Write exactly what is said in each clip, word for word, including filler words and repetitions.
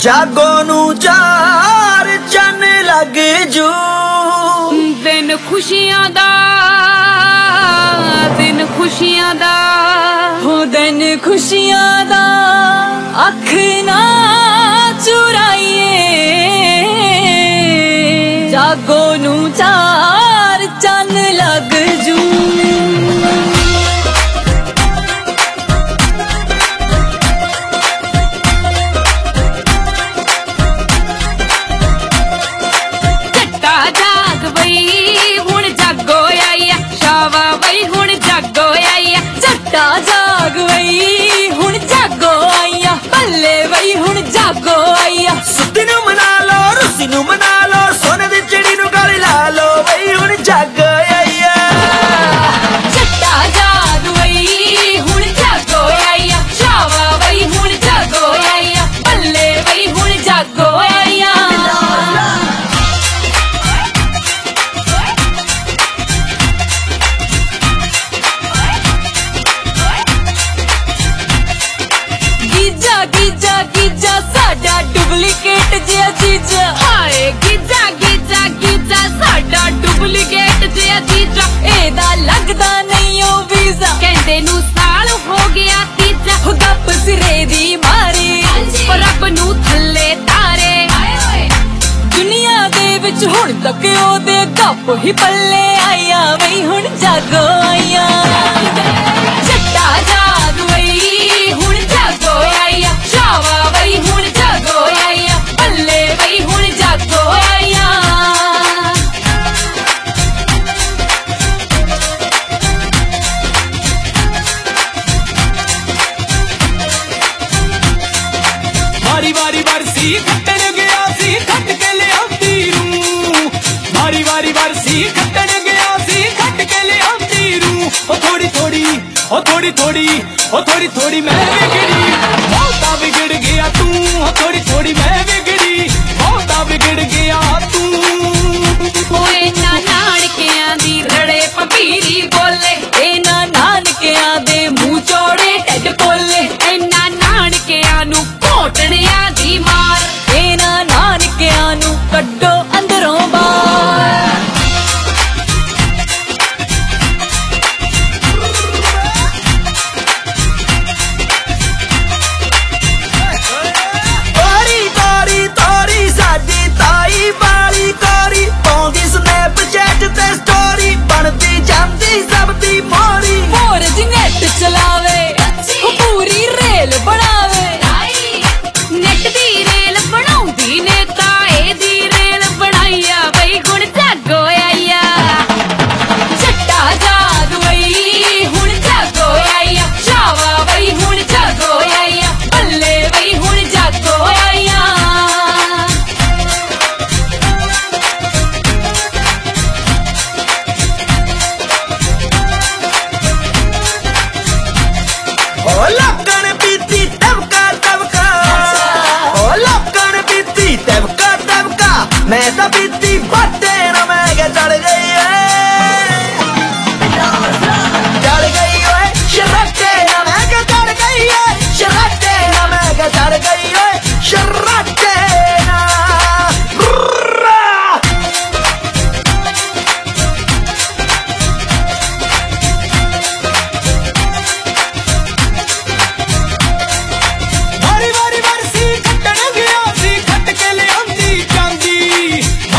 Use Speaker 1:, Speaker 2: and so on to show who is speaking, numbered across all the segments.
Speaker 1: जागो नू चार चन लग जू।
Speaker 2: दिन खुशियां दा दिन खुशियां दा
Speaker 3: हो दिन खुशियां दा अख ना चुराइए। जागो नू चार चन लग जू। जाग वई हुण जागो आईया भले वई हुण जागो आईया।
Speaker 1: सुत्ती नू मना लो रुसी नू मना लो सोने दी चिड़ी नू गल ला लो वई हुण जागो आईया।
Speaker 3: जट्टा जाग वई हुण जागो आईया शावा वई हुण जागो आईया भले वई हुण जागो आईया। गीजा गीजा साडा डुप्लीकेट जिया जीजा।
Speaker 2: हाय गीजा गीजा गीजा साडा डुप्लीकेट जिया जीजा।
Speaker 3: एदा लगदा नहीं ओ वीजा
Speaker 2: कहंदे नू साल हो गया तीजा।
Speaker 3: हो गप सिरे दी मारे
Speaker 2: ओ रब नू थल्ले तारे।
Speaker 3: दुनिया दे विच हुण तक ओदे गप ही पल्ले आईया वई हुण जागो आईया। जट्टा जाग वई हुण जागो आईया शावा वई हुण जागो आईया भले वई हुण जागो आईया।
Speaker 4: वारी वारी बरसी खट्टन गया सी खट के ले आंदी रू। वारी वारी बरसी खट्टन गया सी खट के ले आंदी रू। ओ थोड़ी थोड़ी ओ थोड़ी थोड़ी ओ थोड़ी थोड़ी मैं बिगड़ी बहुता बिगड़ गया तू। ओ थोड़ी थोड़ी मैं बिगड़ी बहुता बिगड़ गया तू।
Speaker 2: ओए ना नानकियां दी रड़े पपीरी बोले।
Speaker 3: एना नानकियां दे मुंह चौड़े ढिड पोले।
Speaker 2: एना नानकियां नू घोटणियां दी मार।
Speaker 3: एना नानकियां नू कड्डो अंदरों बाहर।
Speaker 1: तोरी तोरी तोरी साडी ताई वाली कोरी पाउंदी स्नैपचैट ते स्टोरी बनदी जांदी सब दी मोरी।
Speaker 3: मोर जी नेट चलावे वो पूरी रेल बनावे।
Speaker 2: नेट दी रेल बनाउंदी ने ताए दी रेल बनाईया वई हुण जागो आईया।
Speaker 3: जट्टा जाग वई हुण जागो आईया शावा वई हुण जागो आईया भले वई हुण जागो आईया।
Speaker 1: ओ लकन पीती तबका तबका ओ लकन पीती तबका तबका मैं तो पीती बट्टे ना मैं के चढ़ गई है। चढ़ गई है शराटे ना मैं के चढ़ गई है। शराटे ना मैं के चढ़ गई है। शराटे ना
Speaker 4: वारी वारी बरसी खट्टन गया सी खट के ले आंदी जांदी।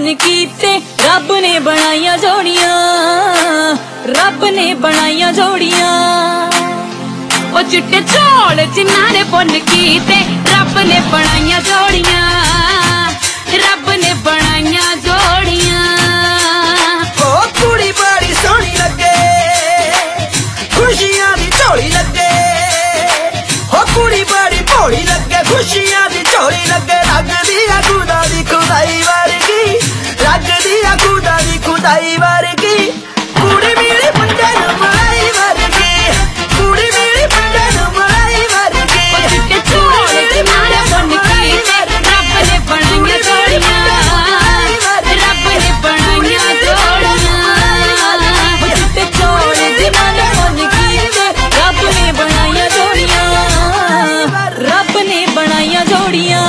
Speaker 3: पुन कीते रब ने बनाइया जोड़ियां, रब ने बनाइया जोड़ियां।
Speaker 2: ओ चिट्टे चौल जिन्हां ने पुन कीते रब ने बनाइया जोड़ियां, रब ने बनाइया जोड़ियां।
Speaker 1: ओ कुड़ी बड़ी सोहनी लगे खुशियां दी झोली लगे, ओ कुड़ी बड़ी भोली लगे खुशियां दी झोली लगे। लगदी आ खुदा दी खुदाई वर्गी, लगदी आ खुदा दी खुदाई वर्गी। कुड़ी मिली मुंडे नूं मलाई वर्गी, कुड़ी मिली मुंडे नूं मलाई वर्गी।
Speaker 2: ओ चिट्टे चौल जिन्हां ने पुन कीते रब ने बनाइया जोड़ियां, रब ने बनाइया जोड़ियां।
Speaker 3: चिट्टे चौल जिन्हां ने पुन कीते रब ने बनाइया जोड़ियां, रब ने बनाइया जोड़ियां।